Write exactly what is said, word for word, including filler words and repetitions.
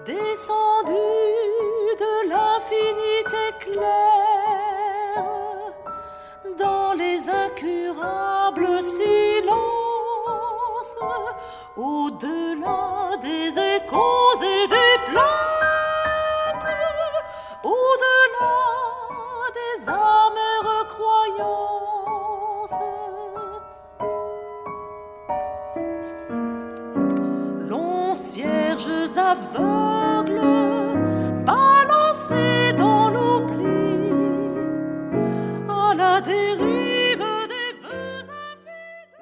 descendu de l'infinité claire dans les incurables silences, au-delà des échos et des plaintes, au-delà des amères croyances. Longs cierges aveugles